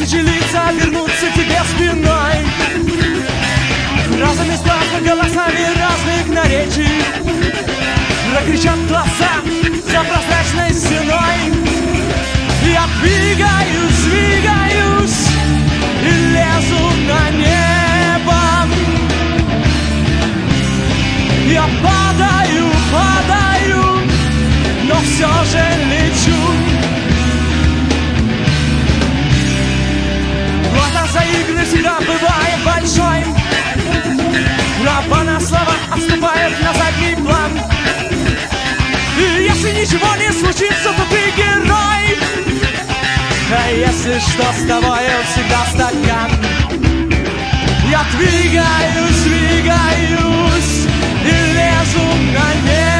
Тысячи лиц обернутся тебе спиной. Разными странами, голосами разных наречий прокричат глаза за прозрачной стеной. Я двигаюсь, двигаюсь и лезу на небо. Я падаю, падаю, но все же лечу. Плата за игры всегда бывает большой, право на слова отступает на задний план. И если ничего не случится, то ты герой. А если что, с тобою всегда стакан. Я двигаюсь, двигаюсь и лезу на небо.